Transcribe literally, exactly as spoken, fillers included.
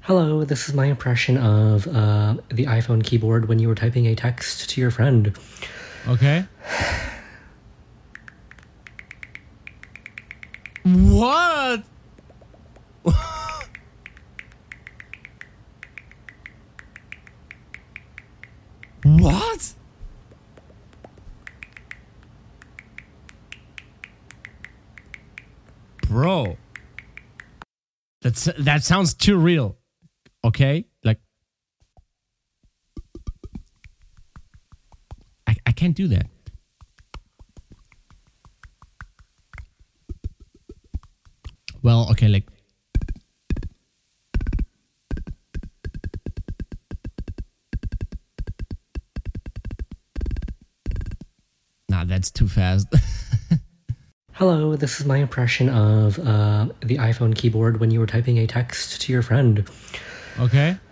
Hello, this is my impression of uh, the iPhone keyboard when you were typing a text to your friend. Okay. What? What? Bro. That's that sounds too real. Okay? Like I, I can't do that. Well, okay, like Nah, that's too fast. Hello, this is my impression of uh, the iPhone keyboard when you were typing a text to your friend. Okay.